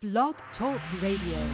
Blog Talk Radio.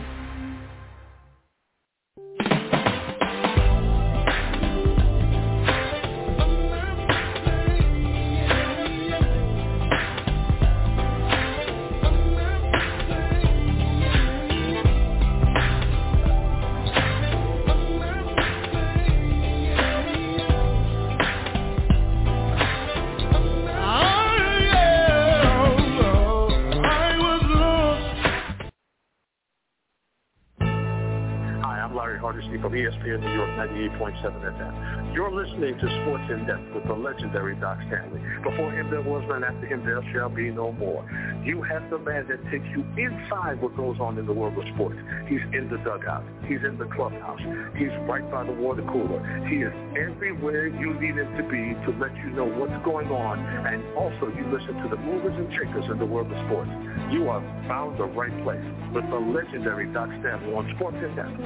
From ESPN New York 98.7 FM. You're listening to Sports in Depth with the legendary Doc Stanley. Before him there was none, after him there shall be no more. You have the man that takes you inside what goes on in the world of sports. He's in the dugout. He's in the clubhouse. He's right by the water cooler. He is everywhere you need him to be to let you know what's going on, and also you listen to the movers and shakers in the world of sports. You are found the right place with the legendary Doc Stanley on Sports in Depth.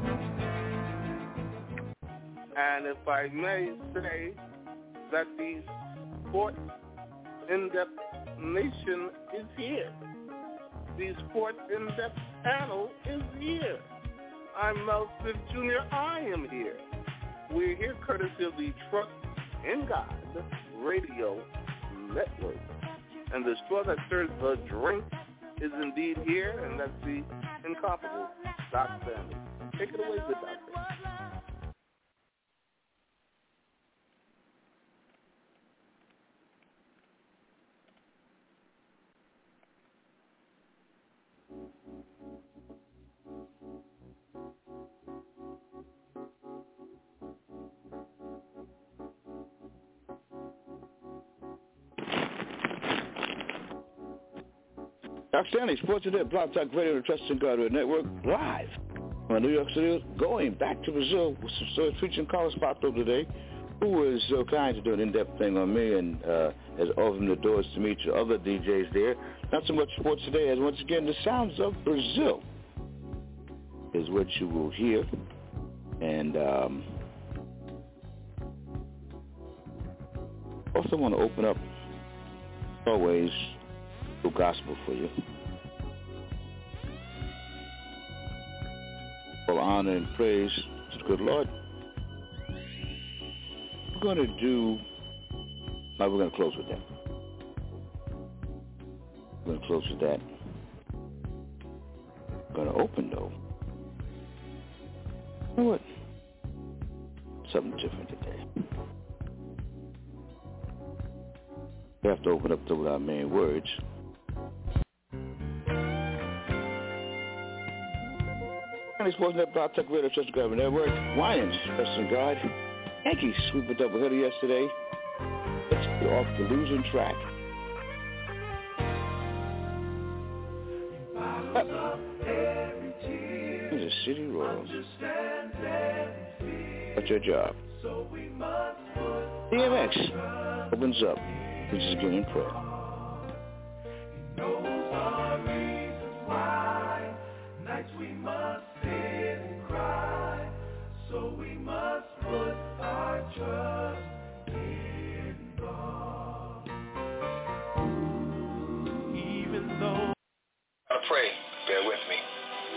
And if I may say that the Sports In-Depth Nation is here. The Sports In-Depth panel is here. I'm Mel Smith Jr. I am here. We're here courtesy of the Trust in God Radio Network. And the straw that stirs the drink is indeed here, and that's the incomparable Doc Stanley. Take it away, good doctor. Doc Stanley, Sports Today, Blog Talk Radio, the Trust in God Radio Network, live from New York City, going back to Brazil with some featuring Carlos Pato today, who was so kind to do an in-depth thing on me and has opened the doors to meet your other DJs there. Not so much Sports Today as, once again, the sounds of Brazil is what you will hear. And also want to open up, always, the gospel for you. All honor and praise to the good Lord. We're going to close with that. We're going to close with that. We're going to open, though. You know what? Something different today. We have to open up with our main words. Sports Net, Blog Talk Radio, Trust God Network. Lions, Trust in God. Yankees sweep a doubleheader yesterday. Let's be off the losing track. The City Royals. That's your job. DMX opens up. This is Getting Prayer. We must sit and cry, so we must put our trust in God. Even though I pray, bear with me.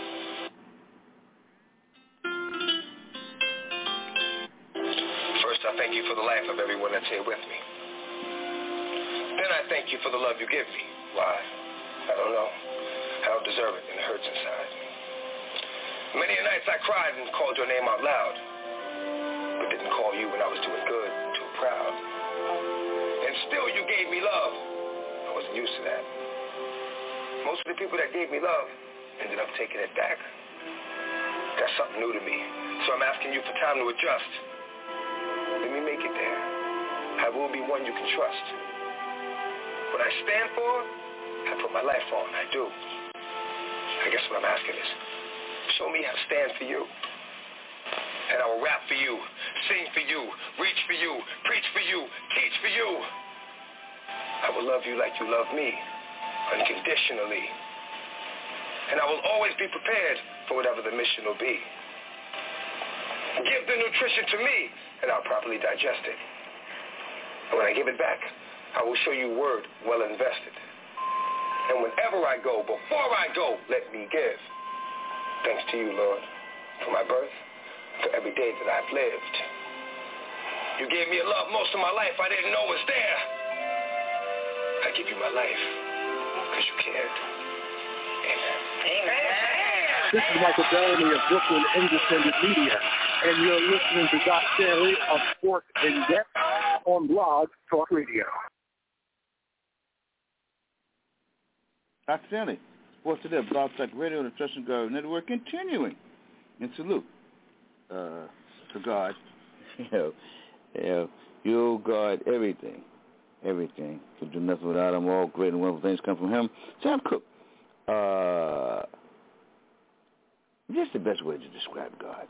First, I thank you for the life of everyone that's here with me. Then I thank you for the love you give me. Why? I don't know. I don't deserve it, and it hurts inside. Many a nights I cried and called your name out loud, but didn't call you when I was doing good, too proud. And still you gave me love. I wasn't used to that. Most of the people that gave me love ended up taking it back. That's something new to me, so I'm asking you for time to adjust. Let me make it there. I will be one you can trust. What I stand for, I put my life on, I do. I guess what I'm asking is, show me how to stand for you. And I will rap for you, sing for you, reach for you, preach for you, teach for you. I will love you like you love me, unconditionally. And I will always be prepared for whatever the mission will be. Give the nutrition to me, and I'll properly digest it. And when I give it back, I will show you word well invested. And whenever I go, before I go, let me give. Thanks to you, Lord, for my birth, for every day that I've lived. You gave me a love most of my life I didn't know was there. I give you my life because you cared. Amen. Amen. This is Michael Bellamy of Brooklyn Independent Media, and you're listening to Doc Stanley of Sports in Depth on Blog Talk Radio. Doc Stanley, Sports in Depth, Blog Talk Radio, and the Trust and God Network, continuing in salute to God. You'll guard everything. Everything. Could do nothing without him. All great and wonderful things come from him. Sam Cooke. Just the best way to describe God.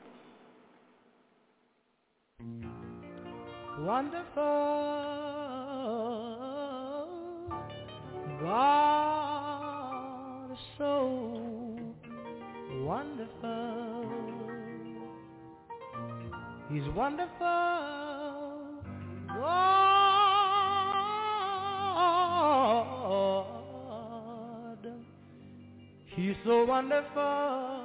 Wonderful. God is so wonderful. He's wonderful. God, He's so wonderful.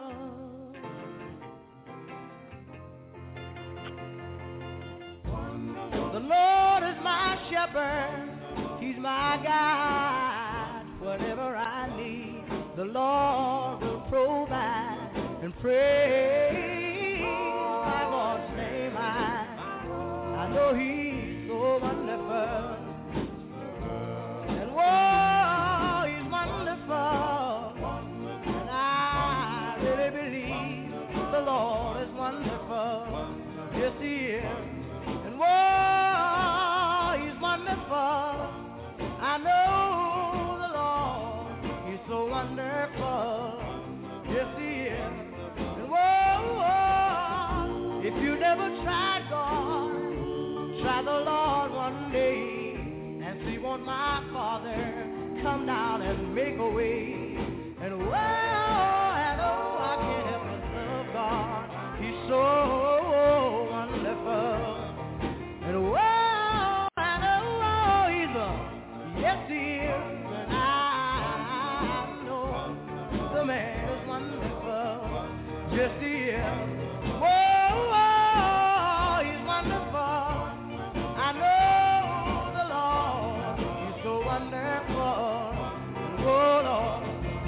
The Lord is my shepherd, He's my guide. Whatever I need, the Lord will provide. And praise my Lord's name, I know He's so wonderful. And whoa, He's wonderful. And I really believe the Lord is wonderful. Yes, He is. And whoa, He's wonderful. I know the Lord, He's so wonderful. Yes, He is. And whoa, if you never tried God, try the Lord one day and see, won't my Father come down and make a way? And whoa, and oh, I can't help but love God. He's so wonderful. And whoa, and oh, He's yes, He is. And I know the man is wonderful. Yes, He is. Whoa, He's wonderful. I know the Lord, He's so wonderful. Oh, Lord.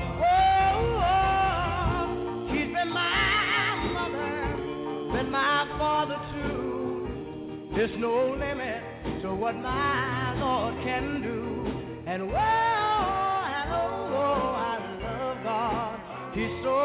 Whoa, He's been my mother, been my father too. There's no limit to what my Lord can do. And whoa, and oh, I love God. He's so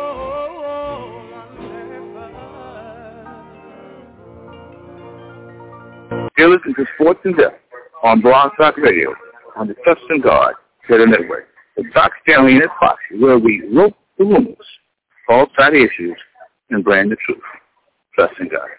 wonderful. You're listening to Sports in Depth on Blog Talk Radio on the Trust in God Radio Network. The Doc Stanley and his posse, where we rope the rumors, all side issues, and brand the truth. Trust in God.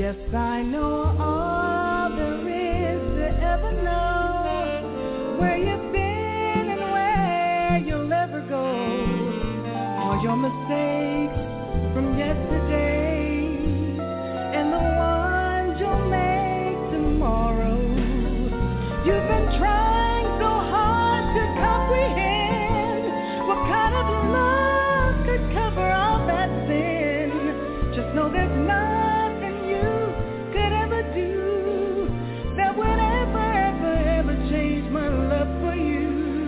Yes, I know all there is to ever know, where you've been and where you'll ever go, all your mistakes from yesterday and the ones you'll make tomorrow. You've been trying so hard to comprehend what kind of love could cover all that sin. Just know there's nothing you could ever do that would ever change my love for you.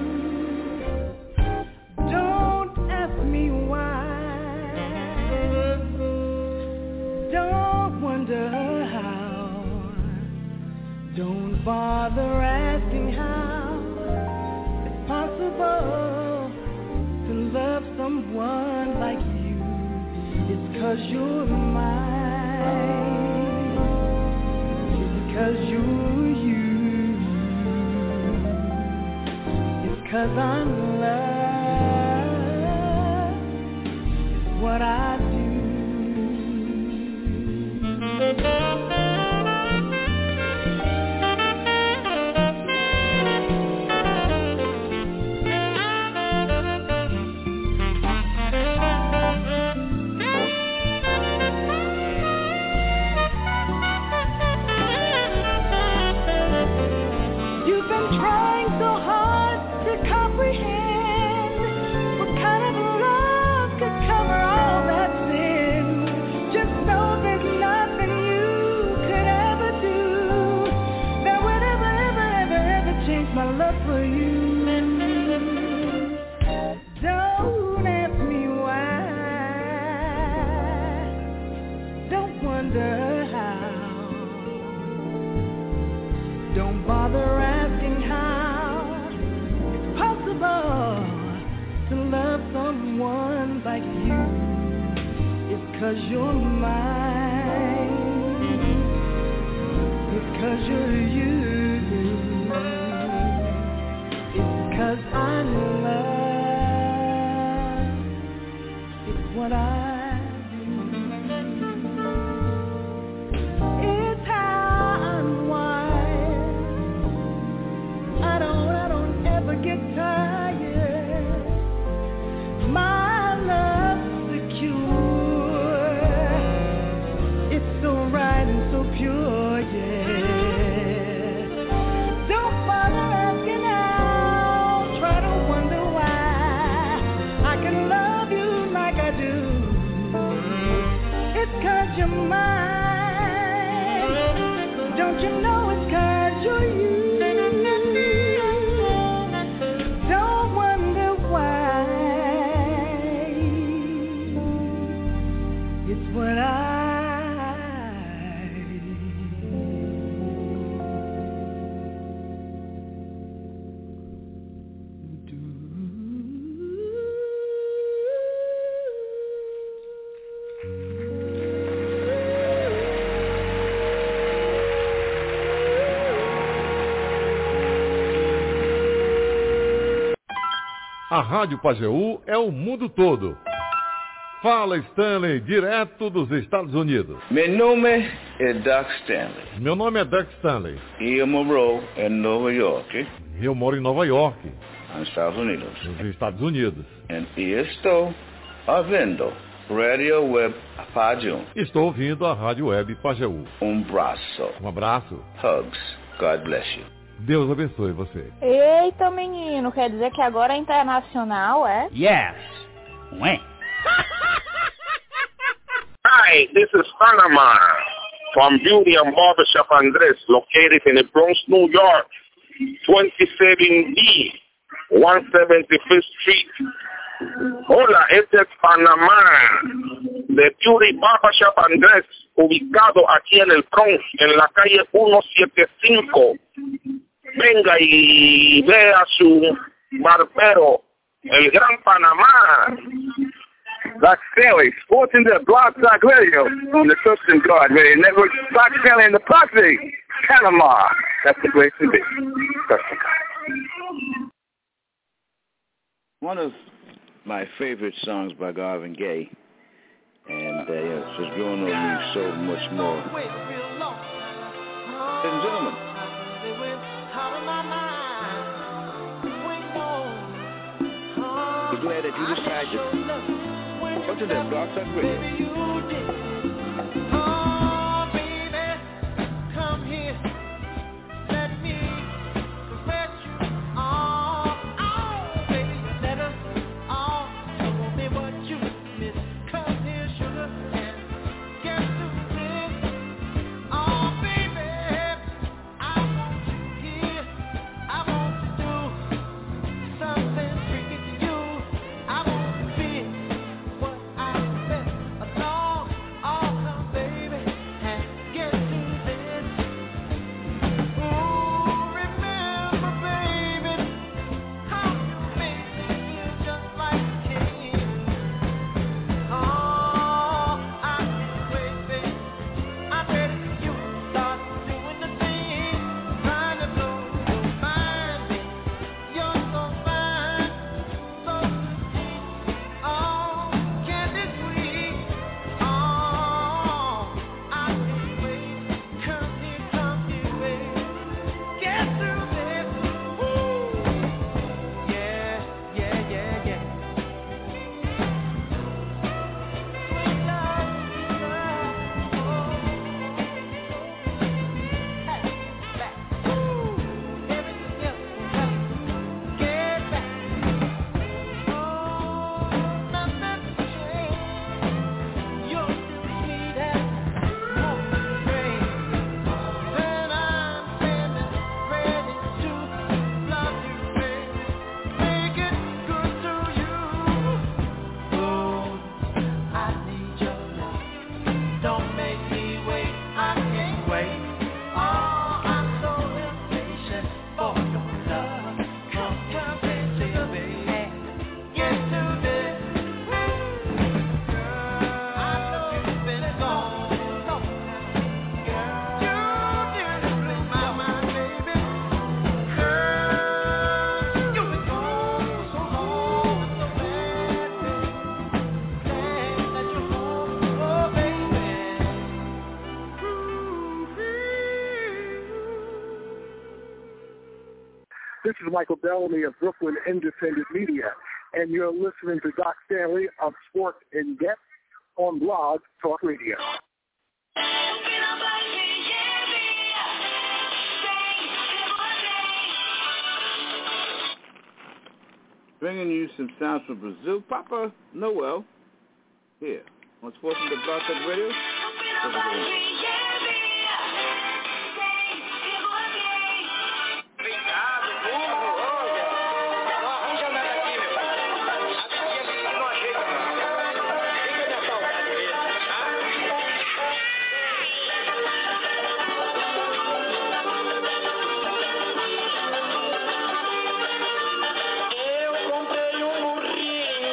Don't ask me why. Don't wonder how. Don't bother asking how. It's possible to love someone like you. It's 'cause you're mine. It's 'cause you're you. It's 'cause I'm loved. It's what I do. You've been trying so hard to comprehend what kind of love could cover all that sin. Just know there's nothing you could ever do that would ever change my love for you. Don't ask me why. Don't wonder how. Don't bother asking how. It's possible to love someone like you. It's 'cause you're mine. It's 'cause you're you. It's 'cause I'm love. It's what I do. It's how I'm wired. I don't ever get tired. My love's secure. It's so right and so pure, yeah. Don't bother asking how. Try to wonder why I can love you like I do. It's 'cause you're mine. Don't you know it's 'cause you're you. Don't wonder why. It's what I do. A Rádio Pajeú é o mundo todo. Fala, Stanley, direto dos Estados Unidos. Meu nome é Doug Stanley. Meu nome é Doug Stanley. E eu moro em Nova York, Eu moro em Nova York, nos Estados Unidos. nos Estados Unidos. E estou ouvindo Radio Web Pajeú. Estou ouvindo a Rádio Web Pajeú. Braço. Um abraço. Hugs. God bless you. Deus abençoe você. Eita, menino, quer dizer que agora é internacional, é? Yes. Ué. Hi, this is Panama from Beauty and Barbershop Andres, located in the Bronx, New York, 27D, 175th Street. Hola, este es Panamá, de Beauty Barbershop Andrés, ubicado aquí en el Bronx, en la calle 175. Venga y vea su barbero, el Gran Panamá. Doc Stanley, Sports in the Blog Talk Radio on the Trust and God Radio Network. Doc Stanley and the Posse, Panama. That's the place to be. Trust and God. One of my favorite songs by Marvin Gaye, and it's just growing on me so much more. and gentlemen. We're glad that you decided to go to that Blog Talk Radio. This is Michael Bellamy of Brooklyn Independent Media, and you're listening to Doc Stanley of Sports in Depth on Blog Talk Radio. Bringing you some sounds from Brazil. Papa Noel here on Sports in the Blog Talk Radio.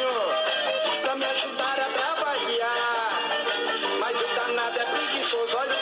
Mas o danado é preguiçoso, olha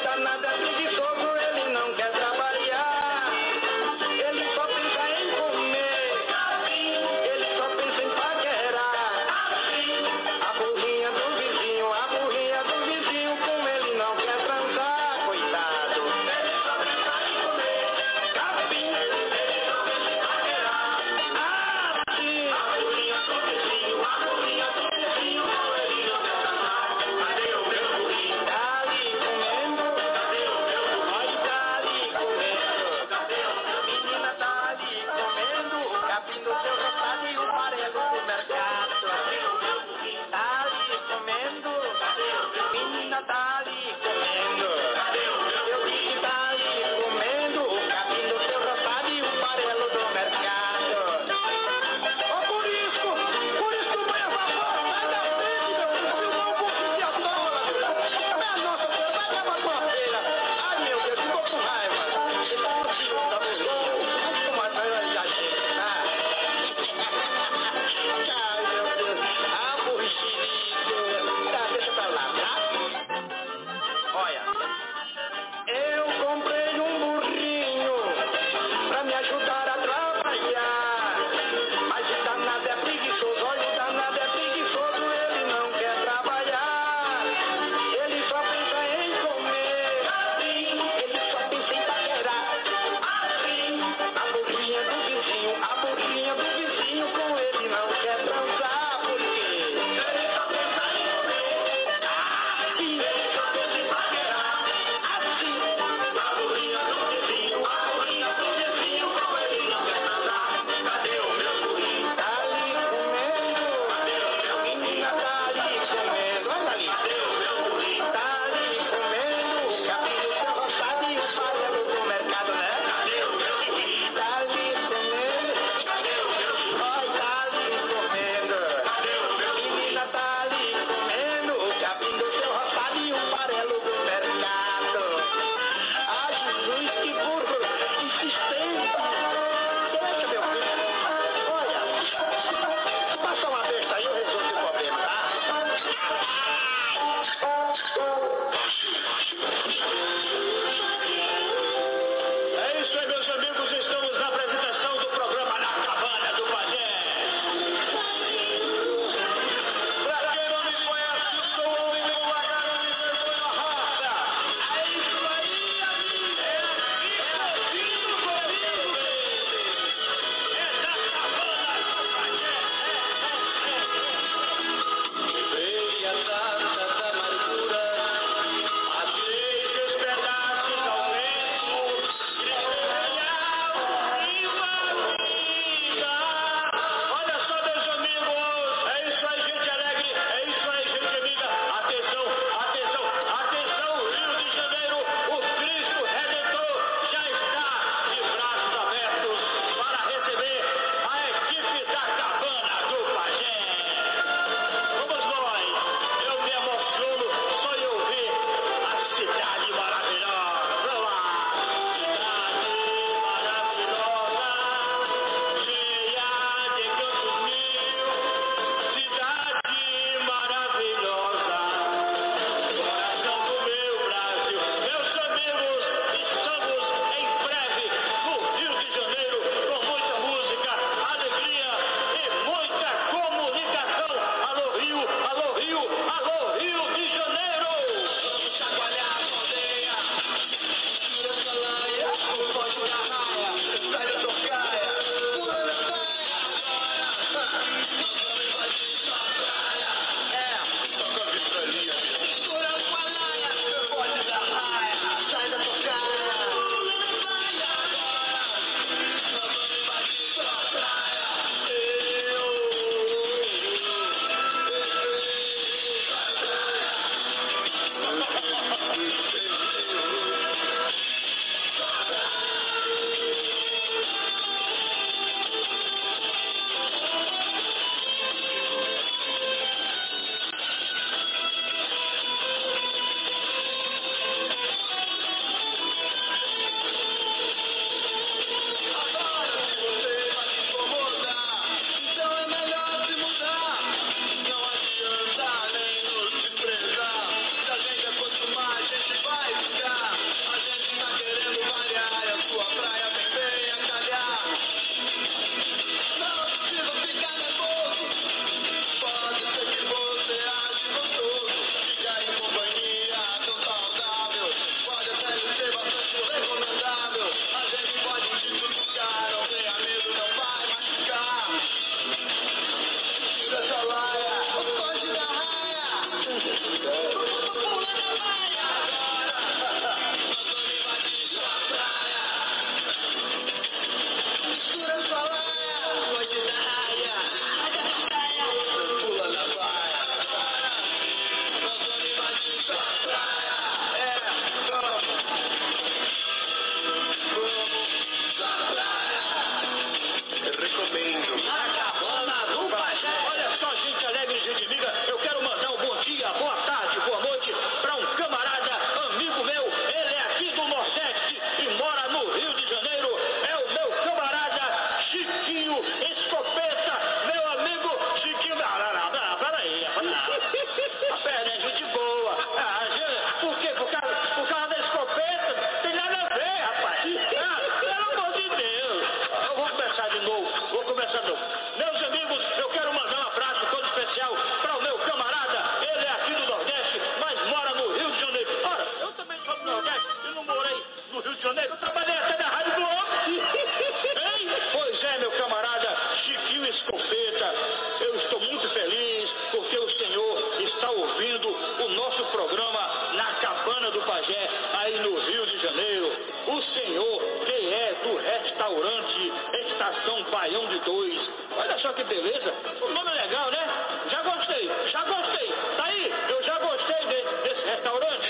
restaurante Estação Baião de 2. Olha só que beleza. O nome é legal, né? Já gostei. Tá aí, eu já gostei desse restaurante.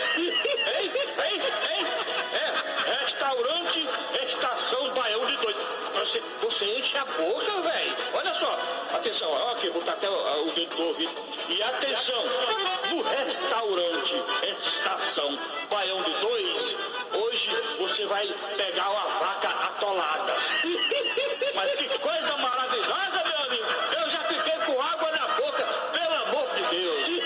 Restaurante Estação Baião de 2. Você enche a boca, velho. Olha só. Atenção, ó, aqui, botar até o dedo do ouvido. E atenção, no restaurante Estação Baião de 2, hoje você vai pegar uma vaca atolada. Mas que coisa maravilhosa, meu amigo. Eu já fiquei com água na boca, pelo amor de Deus.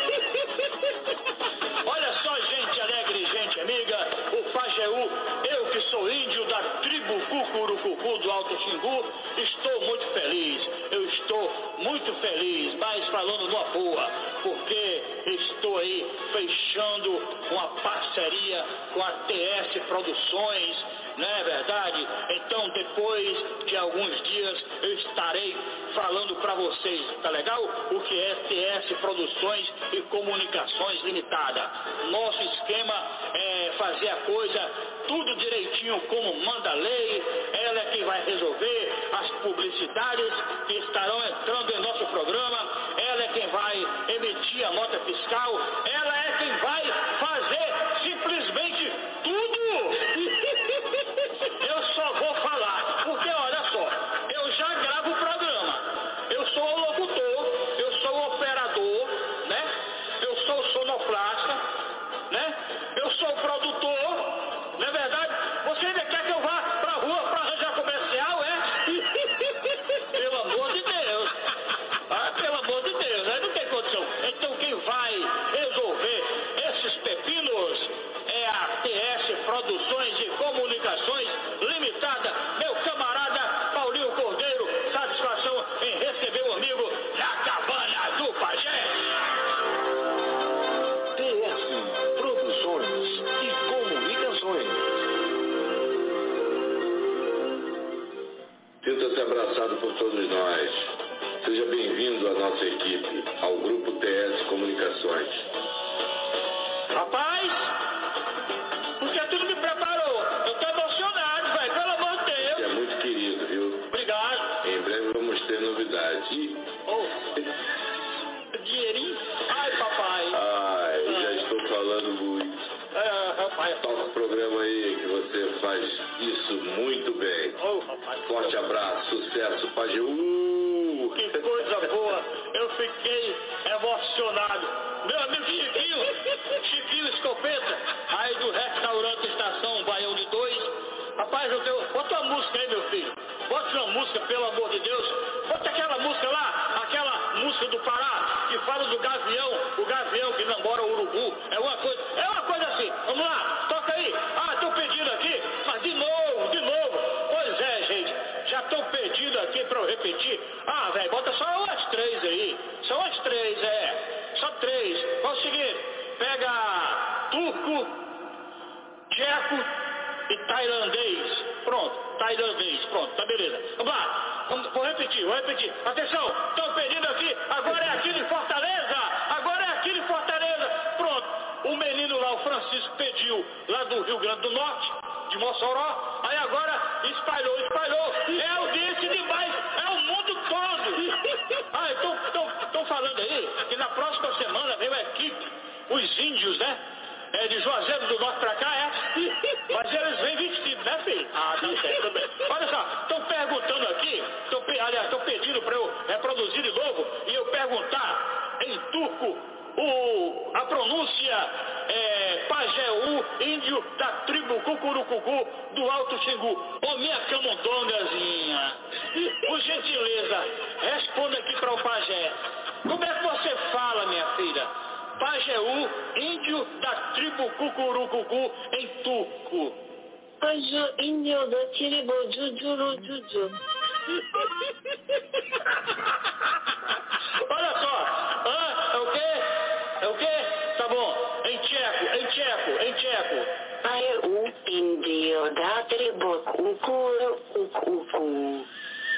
Olha só, gente alegre, gente amiga, o Pajeú, eu que sou índio da tribo Cucurucucu do Alto Xingu, estou muito feliz. Eu estou muito feliz, mas falando numa boa, porque estou aí fechando uma parceria com a TS Produções, não é verdade? Então, depois de alguns dias, eu estarei falando para vocês, tá legal? O que é TS Produções e Comunicações Limitada. Nosso esquema é fazer a coisa tudo direitinho como manda a lei. Ela é quem vai resolver as publicidades que estarão entrando em nosso programa. Ela é quem vai emitir a nota fiscal. Ela é quem vai fazer simplesmente tudo. Eu só vou falar, porque olha só, eu já gravo o programa. Eu sou o locutor, eu sou o operador, né? Eu sou o sonoplasta, né? Eu sou o produtor. Não é verdade? Você ainda quer que eu vá pra rua pra arranjar comercial, é? Pelo amor de Deus. Pelo amor de Deus, aí não tem condição. Então quem vai resolver esses pepinos é a TS Produções e Comunicações Limitada. Meu camarada Paulinho Cordeiro, satisfação em receber o amigo na cabana do Pajé. TS Produções e Comunicações. Sinta-se abraçado por todos nós. Seja bem-vindo à nossa equipe, ao Grupo TS Comunicações. Rapaz, porque tu não me preparou? Eu tô emocionado, velho, pelo amor de Deus. Você é muito querido, viu? Obrigado. Em breve vamos ter novidades. Dinheirinho? Ai, papai. Já estou falando muito. Rapaz. Toca o programa aí que você faz isso muito bem. Rapaz. Forte abraço, sucesso, Pajeú. Que coisa boa. Eu fiquei emocionado. Meu amigo Chiquinho Escopeta, aí do restaurante Estação Baião de 2. Rapaz, bota uma música aí, meu filho. Bota uma música, pelo amor de Deus. Bota aquela música lá, aquela música do Pará, que fala do gavião, o gavião que namora o urubu. É uma coisa assim. Vamos lá, toca aí. Estão pedindo aqui, mas de novo. Pois é, gente, já estão pedindo aqui pra eu repetir. Velho, bota só umas 3 aí. Só umas 3, Só 3. É o seguinte, pega turco, tcheco e tailandês. Pronto, tá beleza. Vamos lá, vou repetir. Atenção, estão pedindo aqui, agora é aqui de Fortaleza. Pronto, o menino lá, o Francisco, pediu lá do Rio Grande do Norte, de Mossoró, aí agora espalhou. É audiência demais, é o mundo todo. Estão falando aí que na próxima semana vem uma equipe, os índios, né? De Juazeiro do Norte pra cá, mas eles vêm vestidos, né, filho? Tá certo também. Olha só, estão perguntando aqui, estão pedindo pra eu reproduzir de novo e eu perguntar em turco a pronúncia Pajeú, índio da tribo Cucurucucu do Alto Xingu. Ô minha camundongazinha, por gentileza, responda aqui para o Pajé. Como é que você fala, minha filha? Pajeú, índio da tribo Cucurucucu em turco. Pajeú, índio da tribo Jujurujuju. Olha só, é o quê? Tá bom, em tcheco. Pajeú, índio da tribo Cucurucucu.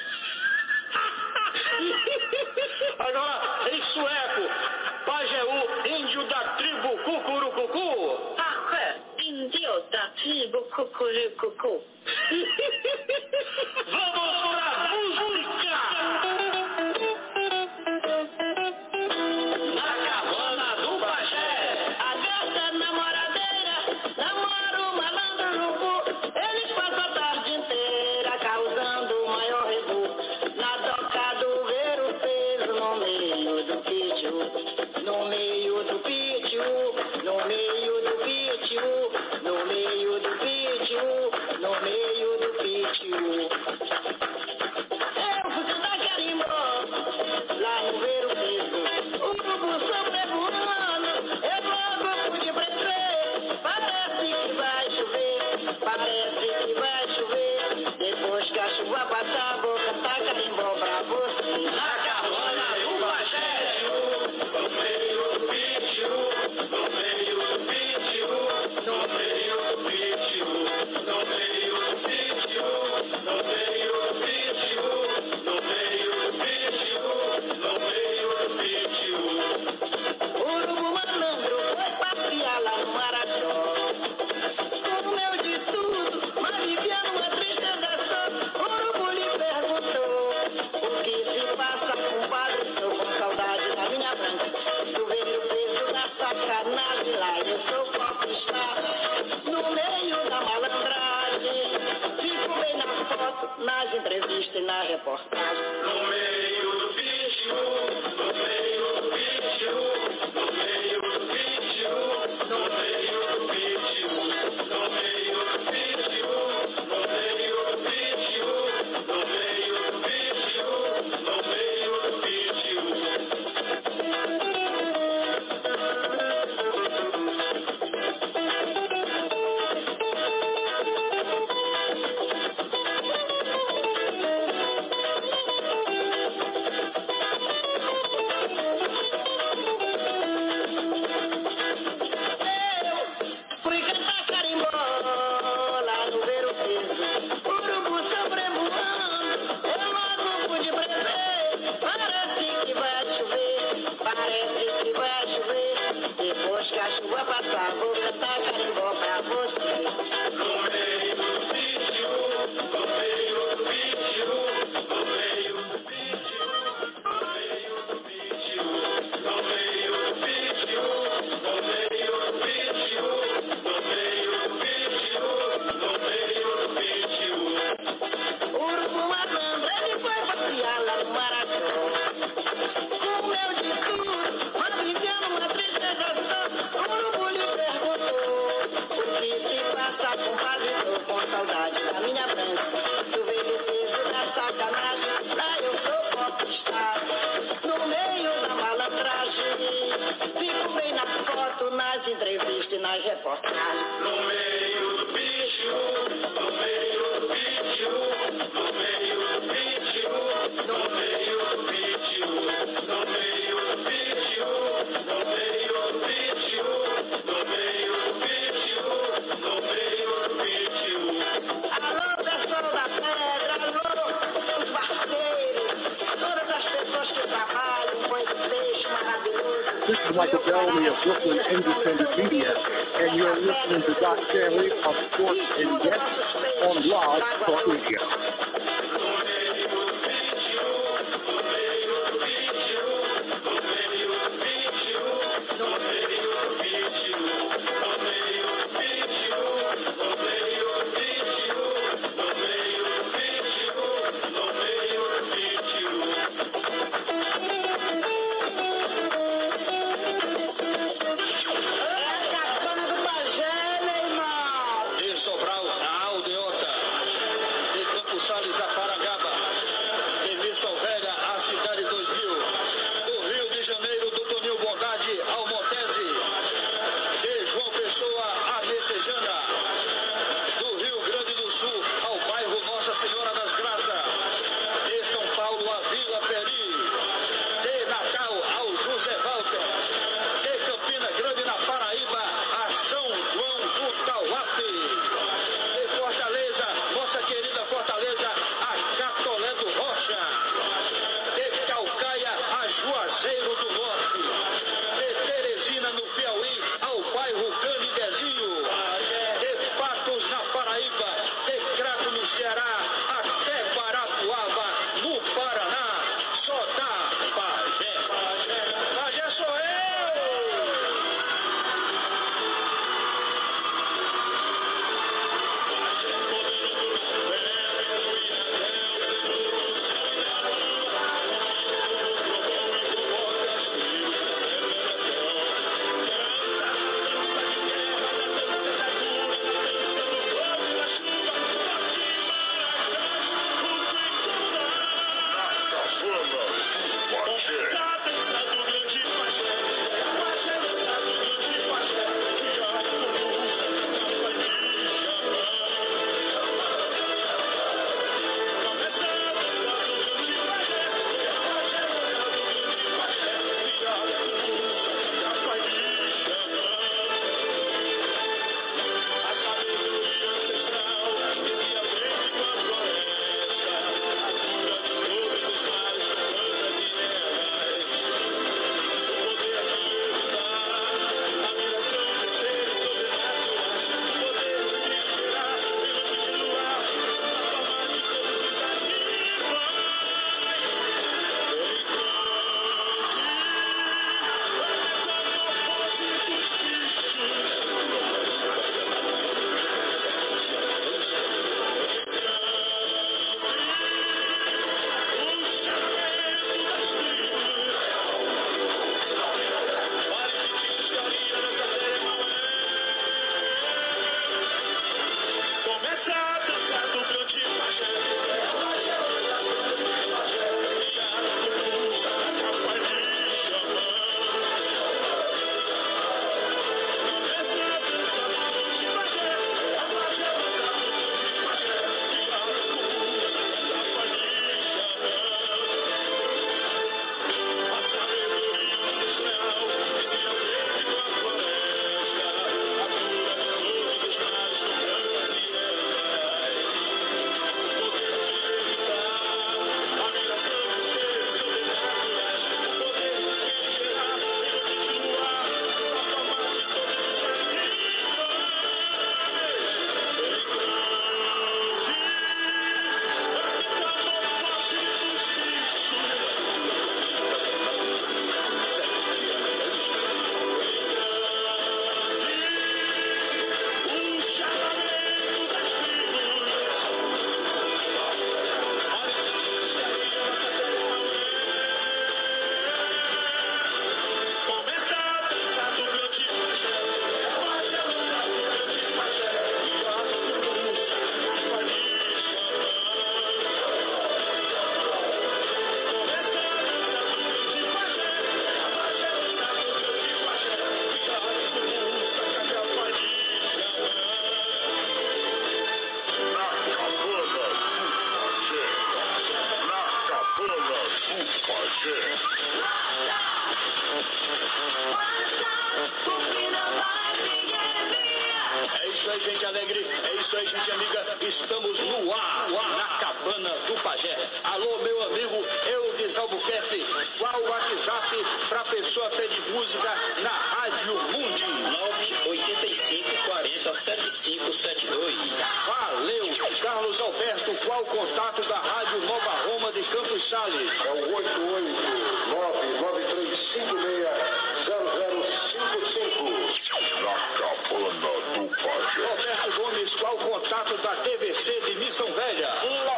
Agora, em sueco, Pajeú, índio da tribo Cucurucucu. Índio da tribo Cucurucucu. no meio do pítio, no meio do pítio, no meio do pítio, no meio do pítio. Eu fui cantar carimbó, lá no Ver o Peso, o urubu sobrevoando, eu logo pude prever, parece que vai chover, parece que vai chover, depois que a chuva passar, vou cantar carimbó pra você. Na carona, no pajé, no meio do pítio, no meio do pítio, no meio do pítio, no meio do pítio, no meio do pítio, no meio do pítio, no meio do pítio. O urubu malandro foi passear lá no Marajó, comeu de tudo, mas vivia numa tristeza só. O urubu lhe perguntou: o que se passa, compadre? Estou com saudade da minha branca, do velho peso da sacanagem. Lá eu sou popstar, no meio da malandragem, fico bem na foto, nas entrevistas e na reportagem. No meio do bicho, no meio do bicho, no meio do bicho, no meio do bicho, no meio do bicho, no meio do bicho, no meio do bicho, no meio do bicho. Fui cantar carimbó, lá no Ver o Peso, urubu sobrevoando, eu logo pude prever, parece que vai chover, parece que vai chover, depois que a chuva passar, vou cantar carimbó pra você. No meio do pítio, no meio do pítio, no meio do pítio, no meio do pítio, no meio do pítio, no meio do pítio, no meio do pítio, no meio do pítio. O urubu malandro, ele foi passear lá no Marajó, comeu de tudo, mas vivendo uma tristeza só. O urubu lhe perguntou: o que se passa, compadre? Estou com saudade da minha branca, do velho peso da sacanagem. Lá eu sou popstar, no meio da malandragem, fico bem na foto, nas entrevistas e nas reportagens. No meio do bicho, no meio do bicho, no meio do bicho, no meio do bicho, no meio do bicho, no meio do bicho, no meio do bicho, no meio do bicho. Alô, pessoal da pedra, alô, os parceiros, todas as pessoas que trabalham com esse peixe maravilhoso. This is Michael Bellamy of Brooklyn Independent Media, and you're listening to Doc Stanley of Sports in Depth on Blog Talk Radio. De Sobral a Aldeota, de Campos Sales a Paragaba, de Missão Velha à Cidade 2000, do Rio de Janeiro do Tonil Bondade ao Montese, Alô, meu amigo Eudes Albuquerque, qual o WhatsApp para pessoa pedir música na Rádio Mundi? 985407572. Valeu! Carlos Alberto, qual o contato da Rádio Nova Roma de Campos Sales? É o 88993560055. Na cabana do Pajé. Roberto Gomes, qual o contato da TVC de Missão Velha?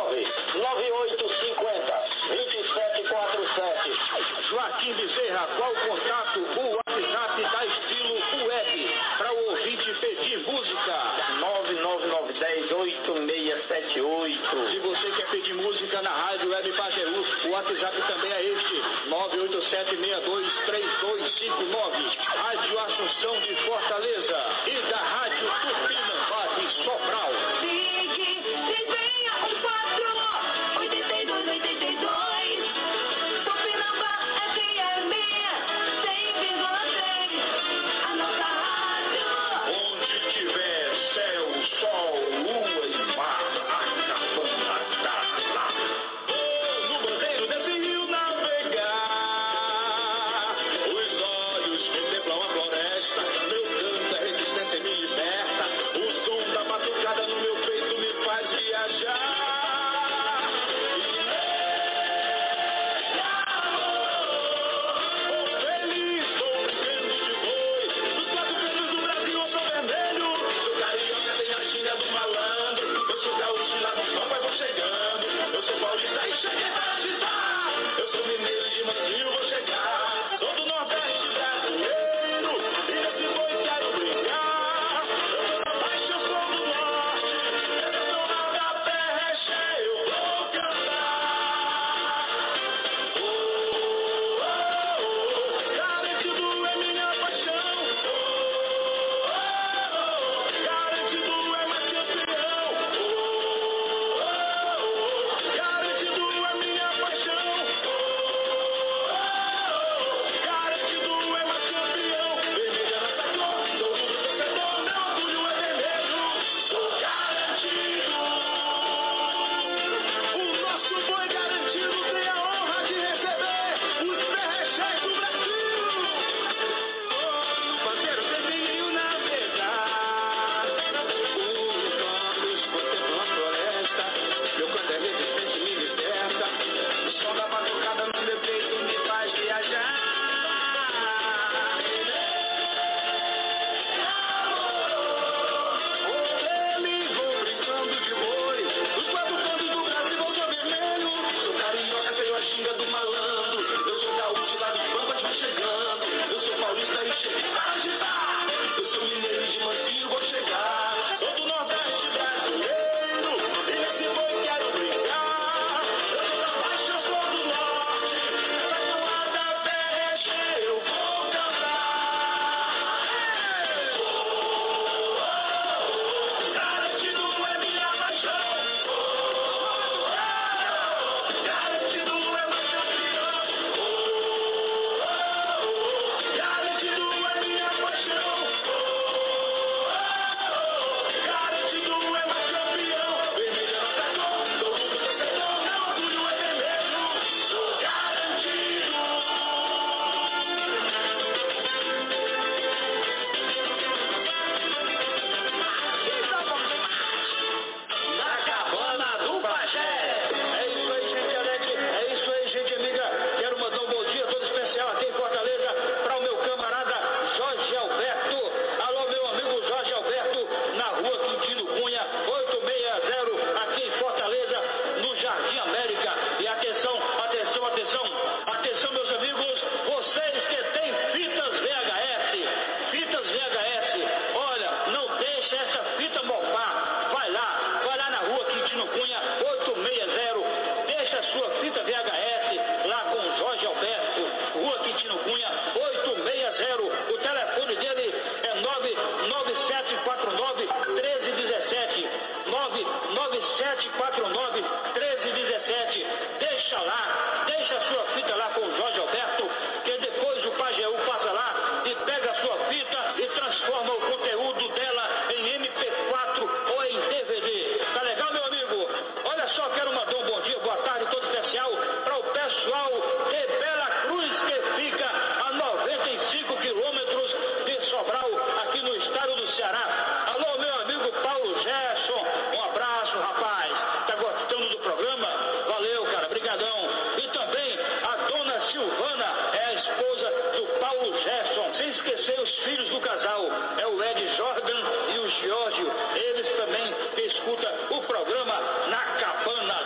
99850-2747. Joaquim Bezerra, qual o contato, o WhatsApp da Estilo Web, para o ouvinte pedir música? 999108678. Se você quer pedir música na Rádio Web Pajeú, o WhatsApp também é este, 987623259. Rádio Assunção de Fortaleza e da Rádio Tupinambá de Sobral. Ligue 3614-8282. Tupinambá FM 100,6. A nossa rádio. Onde tiver céu, sol, lua e mar, a cabana tá lá. No bandeiro desse rio navegar, os olhos contemplam a floresta. Meu canto é resistente e me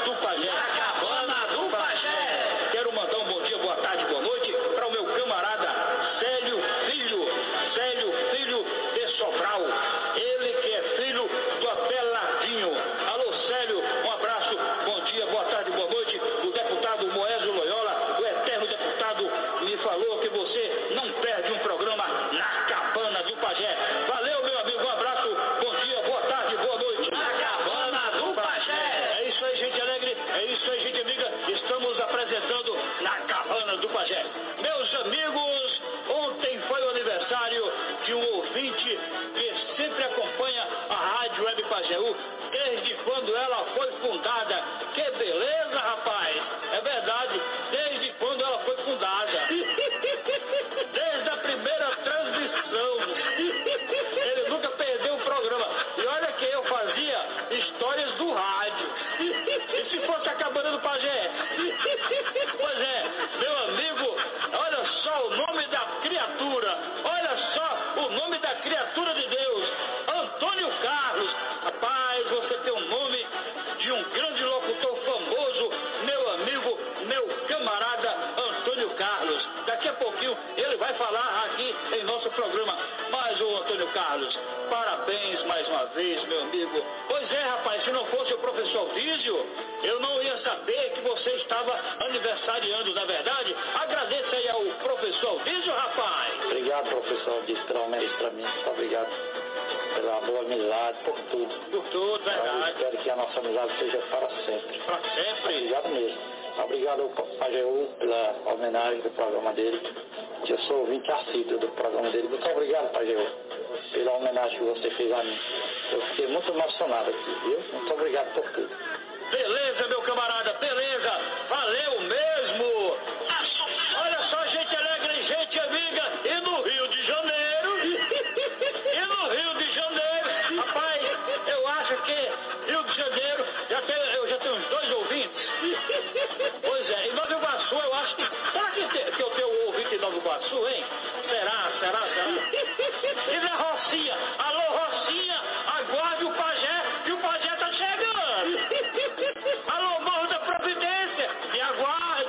do Pajé. Na cabana do Pajé. Quero mandar um bom dia, boa tarde, boa noite para o meu camarada Célio Filho de Sobral. Ele que é filho do Abelardinho. Alô, Célio, um abraço, bom dia, boa tarde, boa noite. O deputado Moésio Loyola, o eterno deputado, me falou que você não perde um programa na cabana do Pajé. Valeu, meu amigo, um abraço, bom dia, boa tarde, boa noite. Na cabana do Pajé. É isso aí, gente alegre, é isso aí, gente amiga. Estamos apresentando na cabana do Pajé. Meus amigos, ontem foi o aniversário de um ouvinte que sempre acompanha a Rádio Web Pajeú desde quando ela foi fundada. Que beleza, rapaz! É verdade, desde quando ela foi fundada. Desde a primeira transmissão. Ele nunca perdeu o programa. E olha que eu fazia histórias do rádio. E se fosse a cabana do Pajé? Pois é, meu amigo, olha só o nome da criatura. Olha só o nome da criatura de Deus. Antônio Carlos. Rapaz, você tem o nome de um grande locutor famoso, meu amigo, meu camarada Antônio Carlos. Daqui a pouquinho ele vai falar aqui em nosso programa. Mas, ô Antônio Carlos, parabéns mais uma vez, meu amigo. Pois é, rapaz, se não fosse o professor Vísio, eu não ia saber que você estava aniversariando, na verdade. Agradeça aí ao professor Vísio, rapaz. Obrigado, professor, disse pelo menos para mim. Muito obrigado pela boa amizade, por tudo. Por tudo, verdade. Eu espero que a nossa amizade seja para sempre. Para sempre. Obrigado mesmo. Obrigado ao Pajeú pela homenagem do programa dele. Eu sou ouvinte assíduo do programa dele. Muito obrigado, Pajeú, pela homenagem que você fez a mim. Eu fiquei muito emocionado aqui, viu? Muito obrigado por tudo. Beleza, meu camarada, beleza. Valeu mesmo. Olha só, gente alegre, gente amiga. E no Rio de Janeiro? Rapaz, eu acho que Rio de Janeiro, eu já tenho uns 2 ouvintes. Pois é, em Nova Iguaçu, eu acho que... Será que eu tenho um ouvinte em Nova Iguaçu, hein? Será? E na Rocinha? Alô, Rocinha, aguarde o Pajé, que o Pajé tá chegando. Alô, Morro da Providência, me aguarde.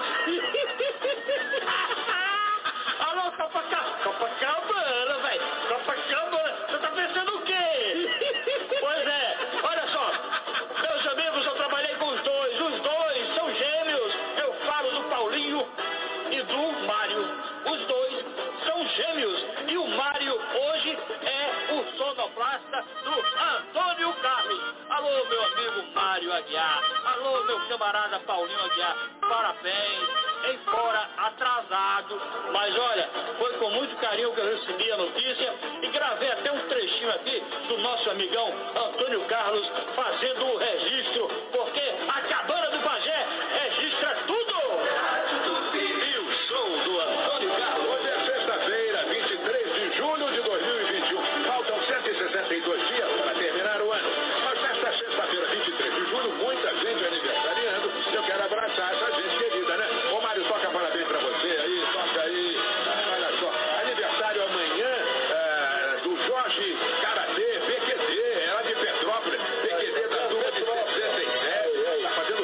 Alô, Copacabana, velho. Copacabana, você tá pensando o quê? Pois é, olha só, meus amigos, eu trabalhei com os dois são gêmeos. Eu falo do Paulinho e do Mário. Os dois são gêmeos e o Mário hoje é o sonoplasta do Antônio Carlos. Alô, meu amigo Mário Aguiar. Alô, meu camarada Paulinho Aguiar. Parabéns, embora atrasado. Mas olha, foi com muito carinho que eu recebi a notícia e gravei até um trechinho aqui do nosso amigão Antônio Carlos fazendo o registro, porque a cabana do Pajé registra tudo. E o show do Antônio Carlos. Hoje é sexta-feira, 23 de julho de 2021. Faltam 162 dias para terminar o ano. Mas nesta sexta-feira, 23 de julho, muita gente aniversariando. Eu quero abraçar essa gente querida, né? Ô Mário, toca parabéns pra você aí, toca aí. Olha só, aniversário amanhã do Jorge Karatê, PQD, ela de Petrópolis, PQD da turma de 67. Tá fazendo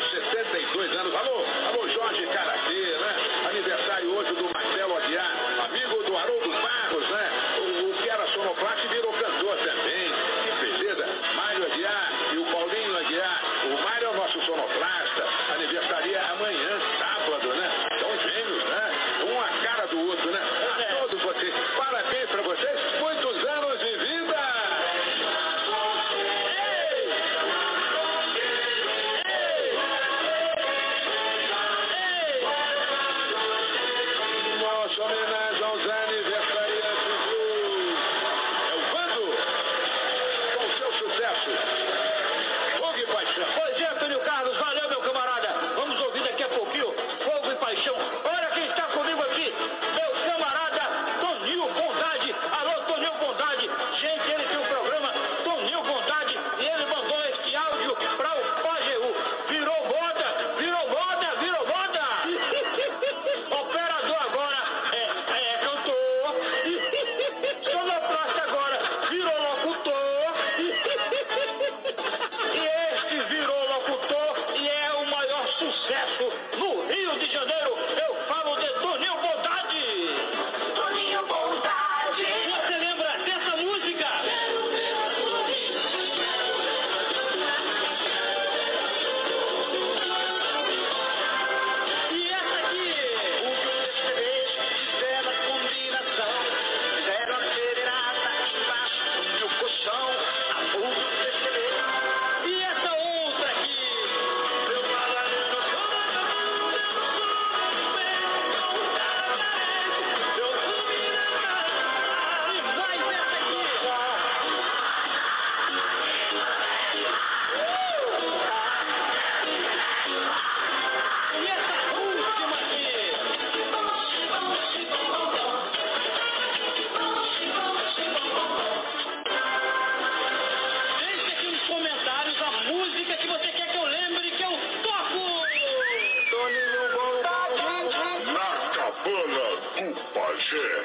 Pajé.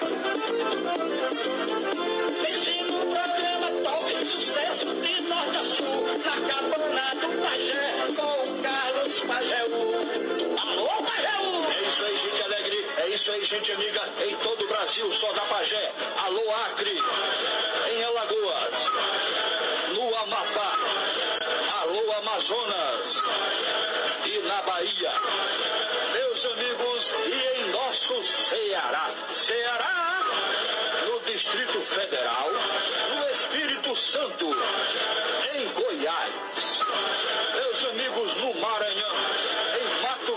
Pense no programa Top Sucesso de Norte a Sul, na cabana do Pajé, com o Carlos Pajeú. Alô, Pajeú! É isso aí, gente alegre. É isso aí, gente amiga. Em todo o Brasil, só da Pajé. Alô, Acre. Em Alagoas. No Amapá. Alô, Amazonas. E na Bahia. Meus amigos, e em nosso Ceará. Ceará, no Distrito Federal, no Espírito Santo, em Goiás. Meus amigos, no Maranhão, em Mato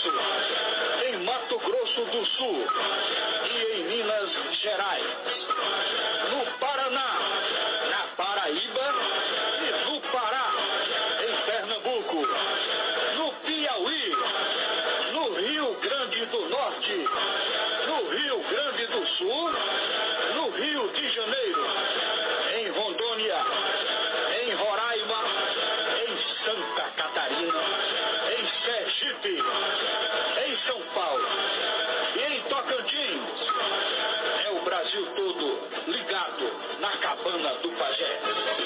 Grosso do Sul e em Minas Gerais. No Paraná, na Paraíba e no Pará, em Pernambuco. No Piauí, no Rio Grande do Norte, no Rio Grande do Sul, no Rio de Janeiro, em Rondônia, em Roraima, em Santa Catarina, em Sergipe, em São Paulo e em Tocantins. É o Brasil todo ligado na cabana do Pajé.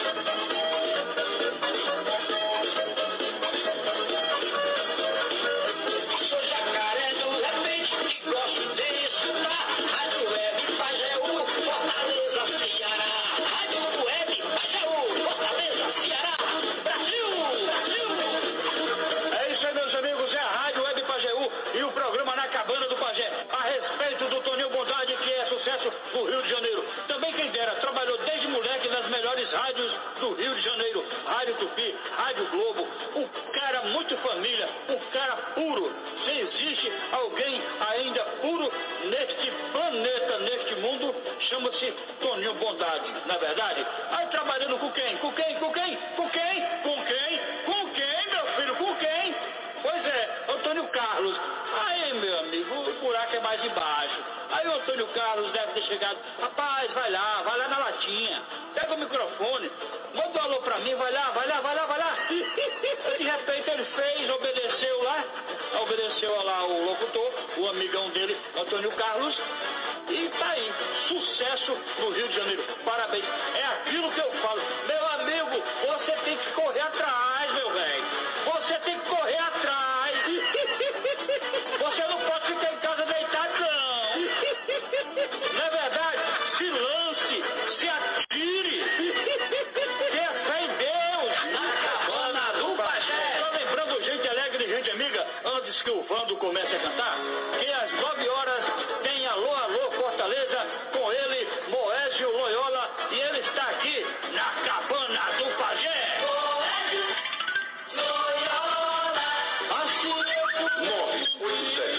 Sou jacaré do repente e gosto de escutar Rádio Web Pajeú, Fortaleza, Ceará. Rádio Web Pajeú, Fortaleza, Ceará. Brasil, Brasil. É isso aí, meus amigos, é a Rádio Web Pajeú e o programa Na Cabana do Pajé, a respeito do Toninho Bondade, que é sucesso no Rio de Janeiro. Também quem dera, trabalhou desde moleque nas melhores rádios do Rio de Janeiro, Rádio Tupi, Rádio Globo, um cara muito família, um cara puro. Se existe alguém ainda puro neste planeta, neste mundo, chama-se Toninho Bondade, não é verdade? Aí trabalhando com quem? Com quem? Com quem? Com quem? Com quem? Com quem, meu filho? Com quem? Pois é, Antônio Carlos. Aí, meu amigo, o buraco é mais embaixo. Aí o Antônio Carlos deve ter chegado. Rapaz, vai lá na latinha. Pega o microfone, manda um alô pra mim, vai lá. De repente ele fez, obedeceu lá o locutor, o amigão dele, Antônio Carlos. E tá aí, sucesso no Rio de Janeiro. Parabéns. É aquilo que eu falo. Meu amigo, você tem que correr atrás, meu velho. Você tem que correr atrás. Você não pode ficar em casa deitado, não. Não é verdade? Se lance, se atire. Tenha fé em Deus. Na cabana do Pajé. Só lembrando, gente alegre e gente amiga, antes que o Vando comece a cantar, que às 9 horas tem Alô, Alô, Fortaleza, com ele, Moésio Loyola, e ele está aqui na cabana do Pajé. Moésio Loyola, assim eu fui.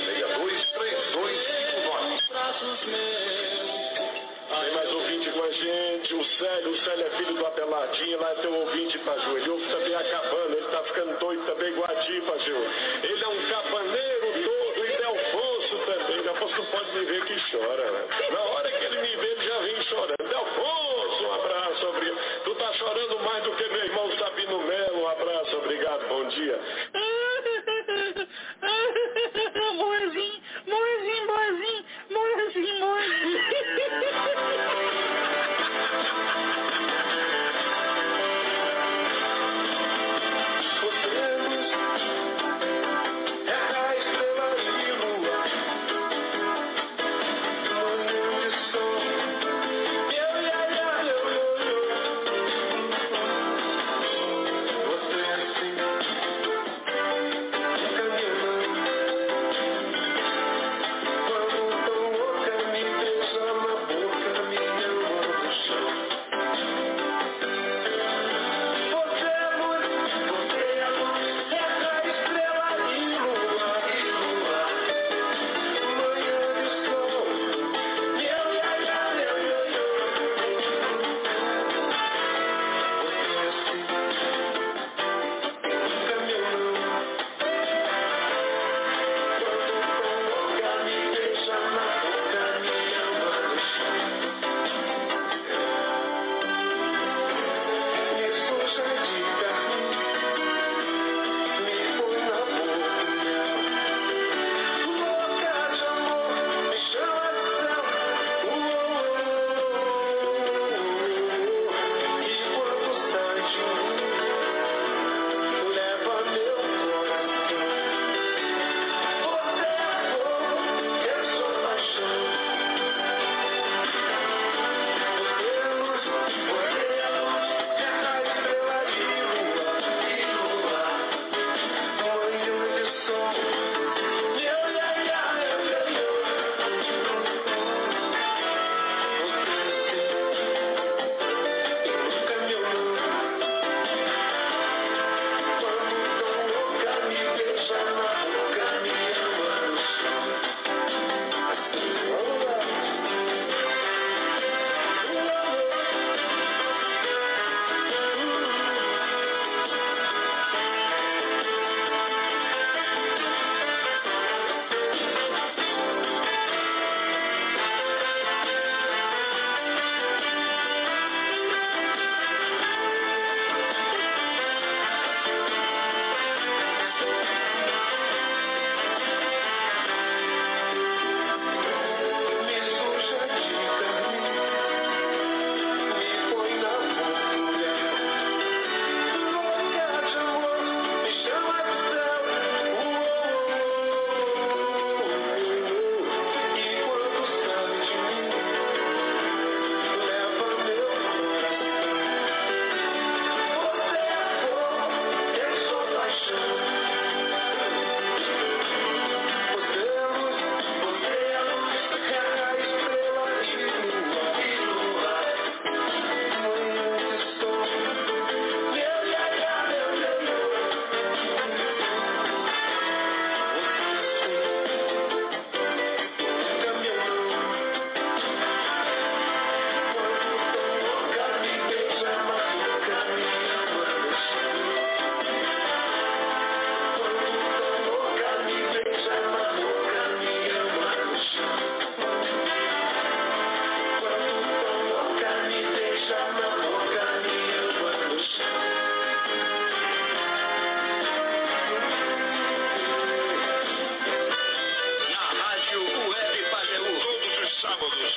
987623259. Tem mais ouvinte com a gente, o Célio é filho do Abelardinho, lá é teu ouvinte, Paju. Ele ouve também a cabana, ele tá ficando doido também igual a ti, Paju. Ele é um cabaneiro todo, e Delfonso também. Delfonso não pode me ver que chora, né? Na hora que ele me vê, ele já vem chorando. Delfonso, um abraço, obrigado. Tu tá chorando mais do que meu irmão Sabino Melo, um abraço, obrigado, bom dia. Moezinho.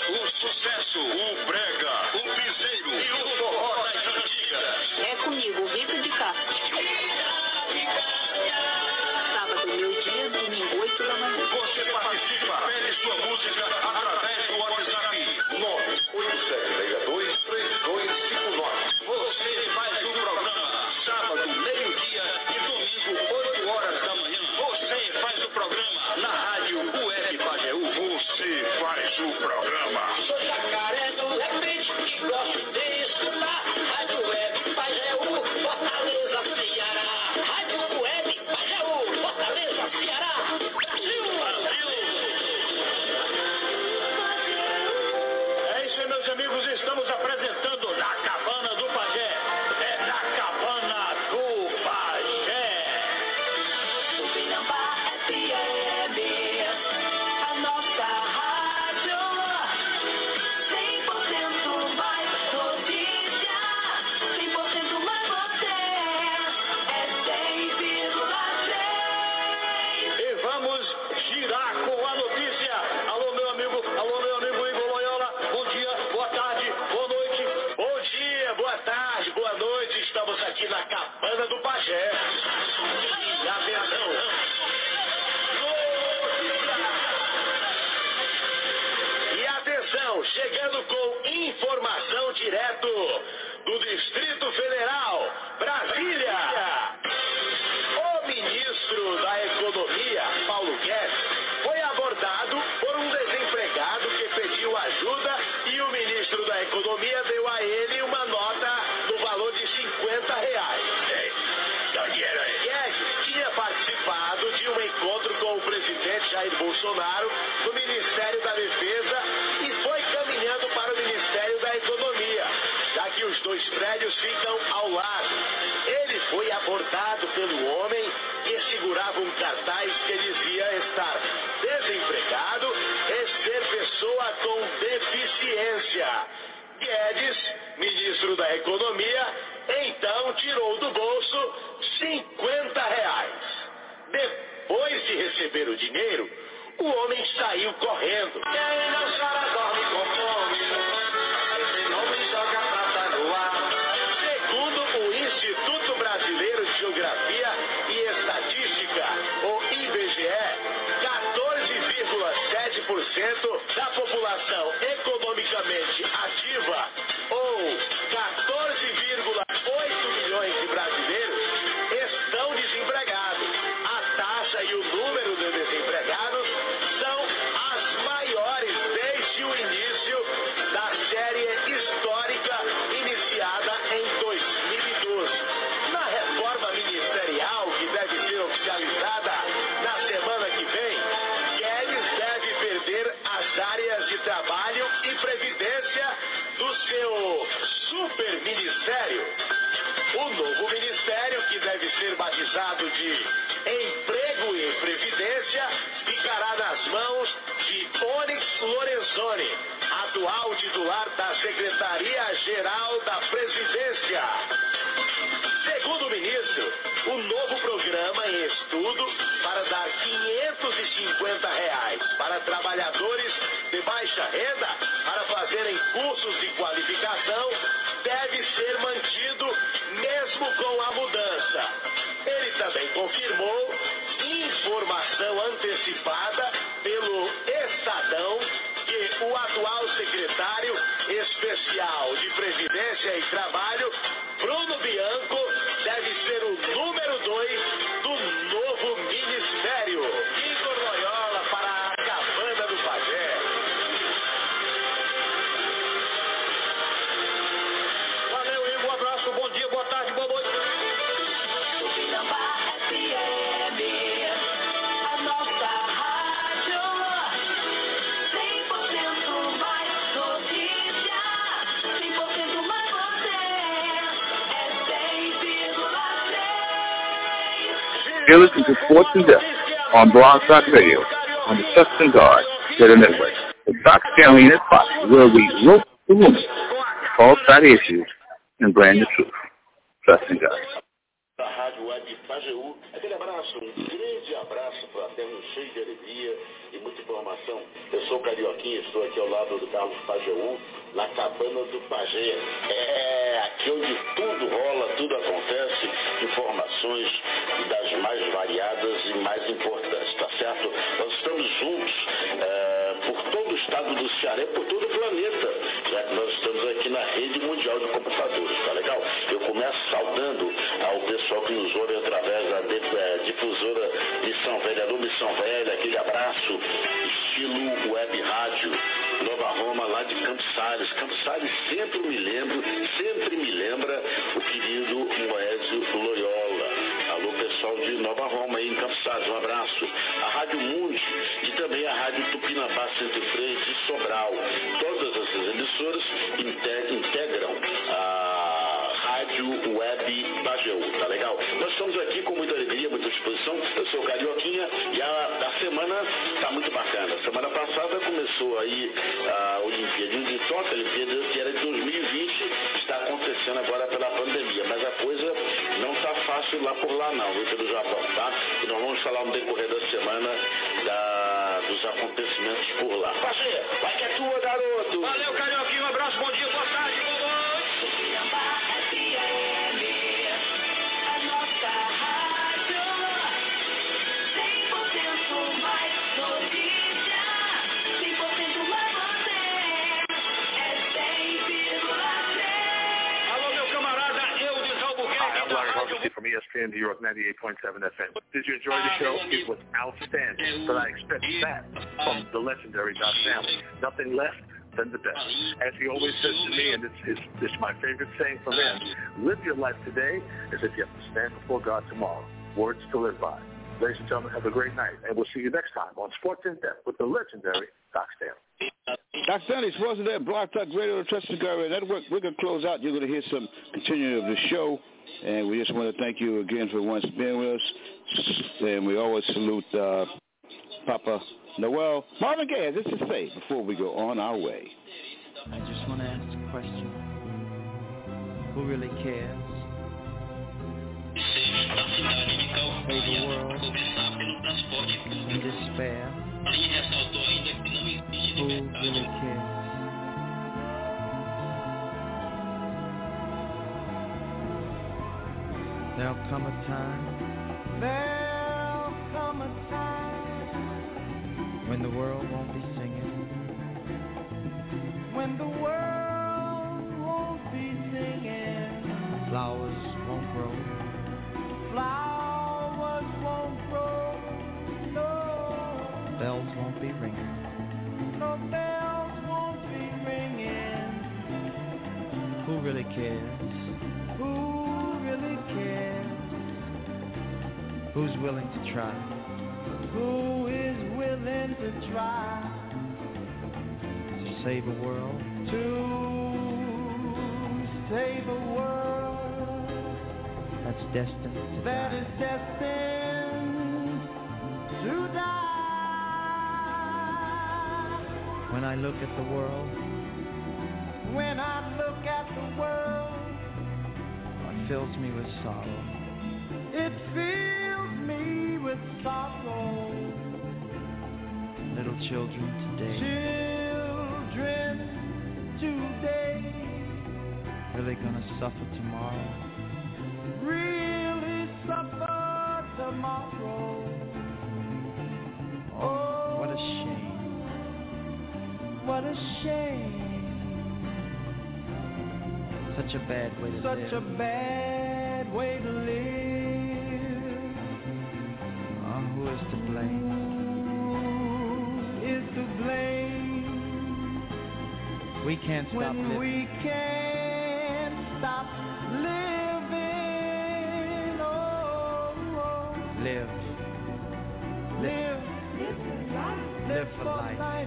O sucesso, o brega, o piseiro e o forró das antigas. É comigo, Rita de Castro. Sábado, meio-dia, domingo, 8 da manhã. Você participa, pede sua música através do WhatsApp 987623259. Você faz o programa sábado, meio-dia e domingo, 8 horas da manhã. Você faz o programa na rádio Web Pajeú. Você faz o programa. Sou jacaré do repente que gosto de escutar. Rádio Web Pajeú, Fortaleza, Ceará. Rádio Web Pajeú, Fortaleza, Ceará. Brasil! É isso aí, meus amigos, estamos apresentando Na Cabana do Pajé. É Na Cabana do Pajé. Tupinambá FM, a nossa rádio. 100% mais notícia, 100% mais você. É 100,3. E vamos girar com a notícia. Alô, meu amigo Igor Loyola. Bom dia, boa tarde, boa noite. Bom dia, boa tarde, boa noite. Estamos aqui na Cabana do Pajé. E atenção. E atenção, chegando com informação direto do Distrito Federal, Brasília. O ministro da Economia, Paulo Guedes, foi abordado por um desempregado que pediu ajuda e o ministro da Economia deu a ele uma nota no valor de R$50. Guedes tinha participado de um encontro com o presidente Jair Bolsonaro no Ministério da Defesa e foi caminhando para o Ministério da Economia, já que os dois prédios ficam ao lado. Ele foi abordado pelo homem que segurava um cartaz que dizia estar desempregado e ser pessoa com deficiência. Guedes, ministro da Economia, então tirou do bolso R$50. Depois de receber o dinheiro, o homem saiu correndo. Quem não chora dorme com fome. Esse nome joga prata no ar. Segundo o Instituto Brasileiro de Geografia e Estatística, o IBGE, 14,7% da população economicamente ativa, ou 14,8 milhões de brasileiros, estão desempregados. A taxa e o número de desempregados são as maiores desde o início da série histórica iniciada em 2012. Na reforma ministerial, que deve ser oficializada na semana que vem, Guedes deve perder as áreas de trabalho e previdência do seu superministério. O novo ministério, que deve ser batizado de Emprego e Previdência, ficará nas mãos de Onyx Lorenzoni, atual titular da Secretaria-Geral da Presidência. Segundo o ministro, o novo programa em estudo para dar R$550 para trabalhadores de baixa renda para fazerem cursos de qualificação deve ser mantido mesmo com a mudança. Ele também confirmou informação antecipada pelo Estadão que o atual secretário especial de Previdência e Trabalho, Bruno Bianco, deve ser o número 2 do novo ministério. Igor Loyola para a Cabana do Pajé. Valeu, Igor, um abraço, bom dia, boa tarde, boa noite. Tupinambá FM, a nossa rádio. 100% mais notícia, 100% mais você. É 100,3. You're listening to Sports in Depth on Blog Talk Radio on the Trust and God Radio Network. The Doc Stanley and his Posse, where we roast the rumors, false-side issues, and brand the truth. Trust in God. Da Rádio Web Pajeú, Aquele abraço, um grande abraço fraterno, cheio de alegria e muita informação. Eu sou o Carioquinha, estou aqui ao lado do Carlos Pajeú, na Cabana do Pajé. Aqui onde tudo rola, tudo acontece, informações das mais variadas e mais importantes, tá certo? Nós estamos juntos por todo o estado do Ceará, por todo o planeta, já que nós estamos aqui na rede mundial de computadores, tá legal? Eu começo saudando ao pessoal que nos ouve através da difusora Missão Velha, no Missão Velha, aquele abraço, estilo web rádio, Nova Roma, lá de Campos Sales. Campos Sales sempre me lembra o querido Moésio Loyola. Alô, pessoal de Nova Roma aí em Campos Sales, um abraço. A Rádio Mundi e também a Rádio Tupinambá Centro Freire de Sobral. Todas essas emissoras integram a Rádio Web Pajeú, tá legal? Nós estamos aqui com muita alegria, muita disposição. Eu sou o Carioquinha e a semana está muito bacana. Semana passada começou aí a Olimpíada de Tóquio, a Olimpíada que era de 2020, está acontecendo agora pela pandemia, mas a coisa não está fácil lá por lá não, pelo Japão, tá? E nós vamos falar no decorrer da semana dos acontecimentos por lá. Pajé, vai que é tua, garoto! Valeu, Carioquinha, um abraço, bom dia, boa tarde, boa noite! From ESPN New York 98.7 FM. Did you enjoy the show? It was outstanding, but I expect that from the legendary Doc Stanley. Nothing less than the best. As he always says to me, and it's my favorite saying from him, live your life today as if you have to stand before God tomorrow. Words to live by. Ladies and gentlemen, have a great night, and we'll see you next time on Sports in Depth with the legendary Doc Stanley. Doc Stanley, Sports in Depth, Blog Talk Radio, Trusted God Network. We're going to close out. You're going to hear some continuing of the show. And we just want to thank you again for once being with us. And we always salute Papa Noel. Marvin Gaye has this to say before we go on our way. I just want to ask a question. Who really cares? Save the world in despair. Who really cares? There'll come a time when the world won't be singing, when the world won't be singing, flowers won't grow, no, bells won't be ringing, who really cares? Who's willing to try? Who is willing to try to save a world? To save a world that's destined to die. That is destined to die. When I look at the world, it fills me with sorrow. It fills me with sorrow. Little children today, really gonna suffer tomorrow. Oh, what a shame. Such a bad way to live. Who is to blame? We can't stop living. We can't stop living. Oh. Live for life.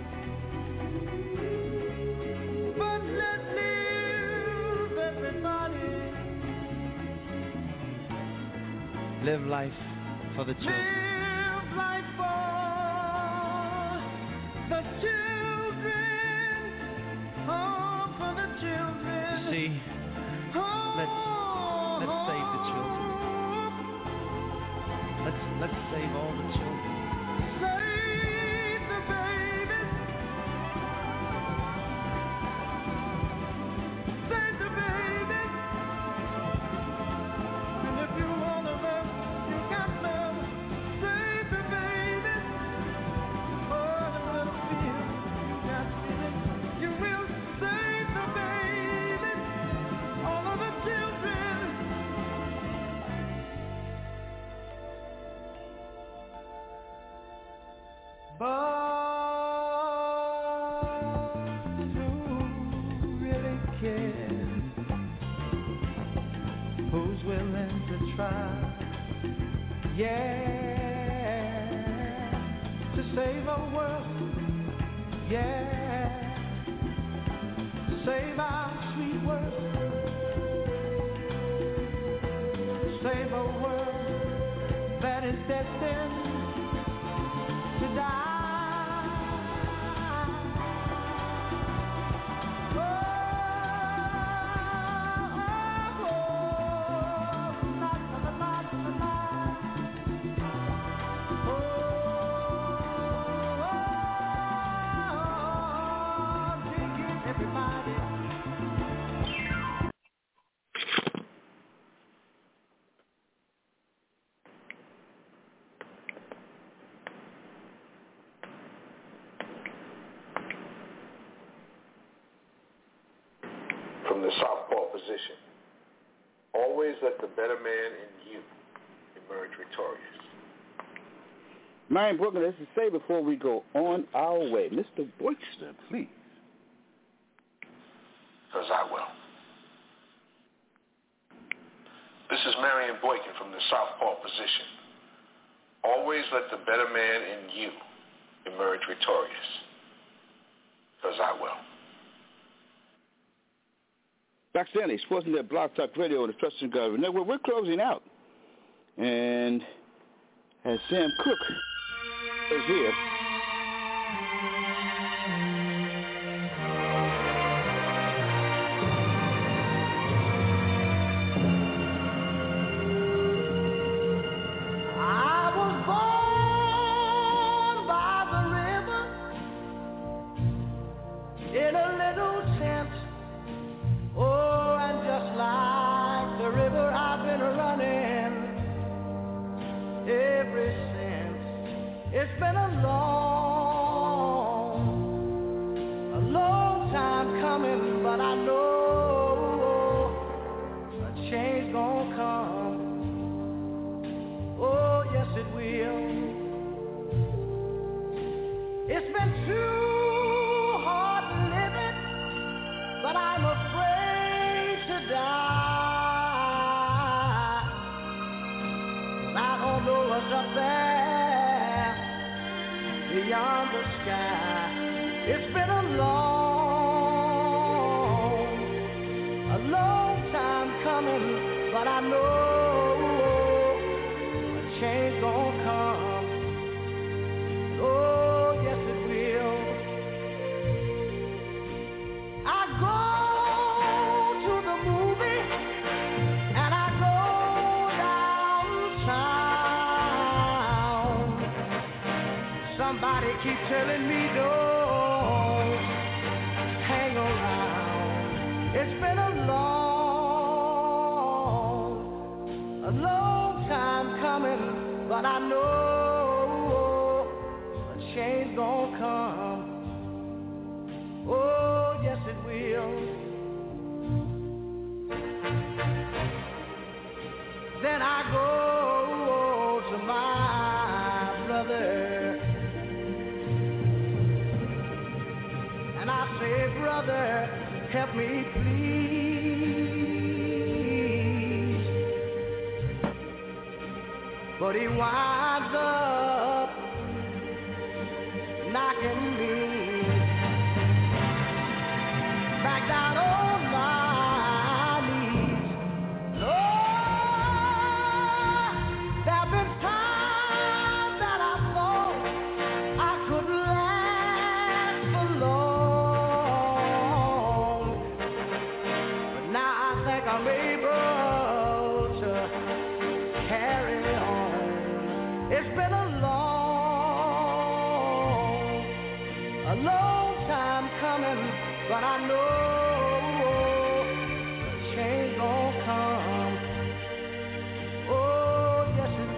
But let's live, everybody. Live life for the children. Live life for the children. Oh, for the children. See, let's save the children. From the southpaw position, always let the better man in you emerge victorious. Marion Brooklyn, let's just say before we go on our way, Mr. Boykston, please. Because I will. This is Marion Boykin from the southpaw position. Always let the better man in you emerge victorious. Because I will. Doc Stanley, Sports Net Blog Talk Radio on the Trusted God Network. We're closing out. And as Sam Cooke is here. I was born by the river in a little tent. Oh, and just like the river, I've been running ever since. It's been a long time coming, but I know a change gonna come. Oh, yes it will. It's been too hard living, but I'm afraid to die. I don't know what's up there beyond the sky. It's been a long time coming, but I know a change gonna come. Oh, yes it will. I go to the movie and I go downtown. Somebody keep telling me don't hang around. It's been a long time coming, but I know a change gonna come. Oh, yes it will. Then I go to my brother and I say, brother, help me please. But he winds up knocking me back down on my knees. Lord, there've been times that I thought I could last for long, but now I think I'm able to carry on. It's been a long time coming, but I know a change gonna come. Oh, yes it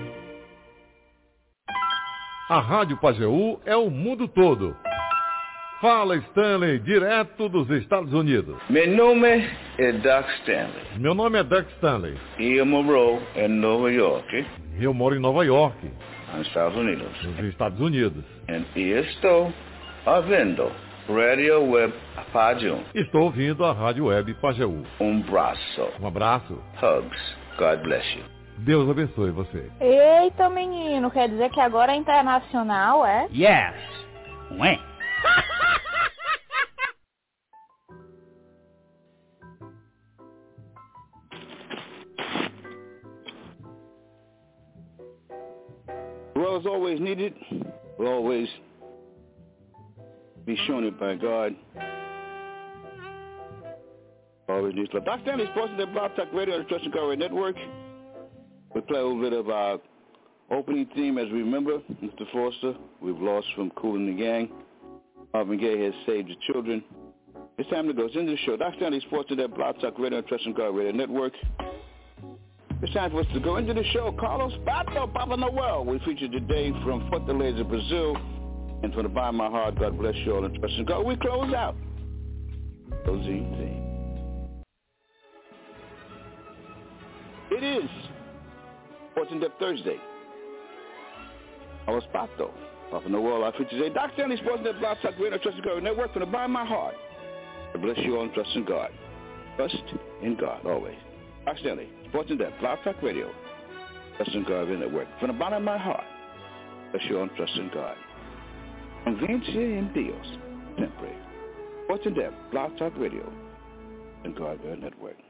A Rádio Pajeú é o mundo todo. Fala, Stanley, direto dos Estados Unidos. Meu nome é Doc Stanley. Meu nome é Doc Stanley. E eu moro em Nova York. Eu moro em Nova York. Nos Estados Unidos. Nos Estados Unidos. E estou ouvindo Radio Web Pajeú. Estou ouvindo a Rádio Web Pajeú. Um abraço. Um abraço. Hugs. God bless you. Deus abençoe você. Eita, menino, quer dizer que agora é internacional, é? Yes. Ué. Well, as always needed, will always be shown it by God. Always needs love. Dr. Stanley Sports at Blog Talk Radio on the Trust and God Radio Network. We play a little bit of our opening theme as we remember Mr. Foster. We've lost from Kool and the Gang. Marvin Gaye has saved the children. It's time to go. It's into the show. Dr. Stanley Sports at Blog Talk Radio on the Trust and God Radio Network. It's time for us to go into the show. Carlos Pato, Papa Noel. We feature today from Fortaleza, Brazil. And from the bottom of my heart, God bless you all and trust in God. We close out. Closing theme. It is Sports in Depth Thursday. Carlos Pato, Papa Noel. I feature today. Dr. Stanley Sports in Depth Blog Talk Radio, Trust in God Network. From the bottom of my heart, God bless you all and trust in God. Trust in God always. Dr. Stanley. Sports in Depth, Blog Talk Radio, Trust in God Network. From the bottom of my heart, bless you on Trust in God. Convence en Dios, siempre. Sports in Depth, Blog Talk Radio, and God Network.